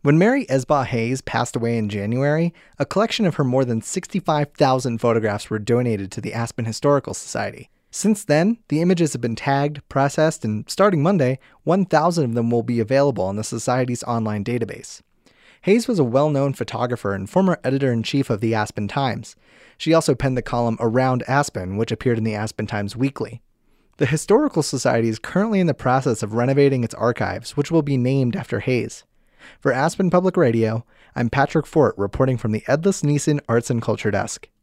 When Mary Esbaugh Hayes passed away in January, a collection of her more than 65,000 photographs were donated to the Aspen Historical Society. Since then, the images have been tagged, processed, and starting Monday, 1,000 of them will be available on the Society's online database. Hayes was a well-known photographer and former editor-in-chief of the Aspen Times. She also penned the column Around Aspen, which appeared in the Aspen Times Weekly. The Historical Society is currently in the process of renovating its archives, which will be named after Hayes. For Aspen Public Radio, I'm Patrick Fort reporting from the Edlis Neeson Arts and Culture Desk.